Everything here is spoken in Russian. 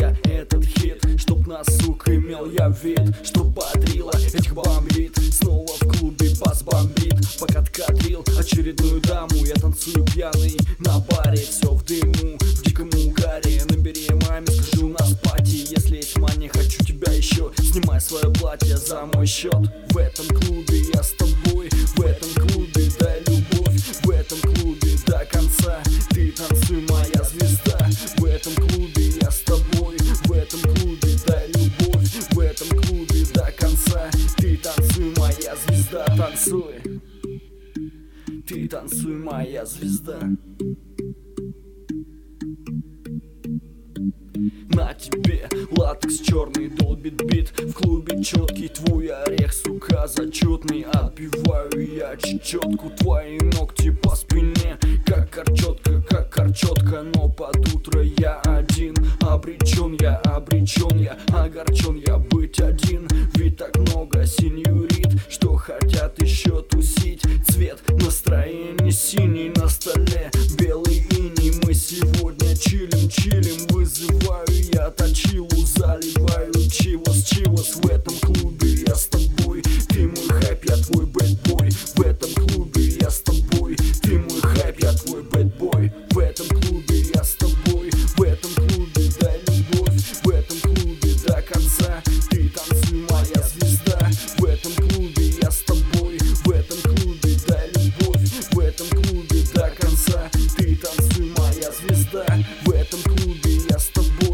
я этот хит, чтоб нас, сука, имел я вид, чтоб бодрила этих бомбит. Снова в клубе бас бомбит, пока ткадрил очередную даму. Я танцую пьяный на баре, все в дыму, в диком угаре. Набери маме, скажи, у нас пати. Если есть мания, хочу тебя еще. Снимай свое платье за мой счет. В этом клубе я с тобой, в этом клубе дай любовь, в этом клубе до конца. Ты танцуй, моя звезда. В этом клубе я с тобой, в этом клубе дай любовь, в этом клубе до конца. Ты танцуй, моя звезда, танцуй. Ты танцуй, моя звезда. На тебе латекс черный долбит бит, в клубе четкий твой орех, сука, зачетный. Отбиваю я чечетку, твои ногти по спине, как корчетка, но под утро я один. Обречен я, огорчен я быть один. Ведь так много сеньорит, что хотят еще тусить. Цвет настроения синий, на столе белый иней. Мы сегодня чилим, вызываю я точилу, заливаю чивос. В этом клубе я с тобой, ты мой хайп, я твой бэтбой. В этом клубе я с тобой, ты мой хайп, я твой бэтбой. В этом клубе я с тобой, в этом клубе дай любовь, в этом клубе до конца. Ты танцуй, моя звезда. В этом клубе я с тобой, в этом клубе дай любовь, в этом клубе до конца. Ты танцуй, моя звезда. В этом клубе я с тобой.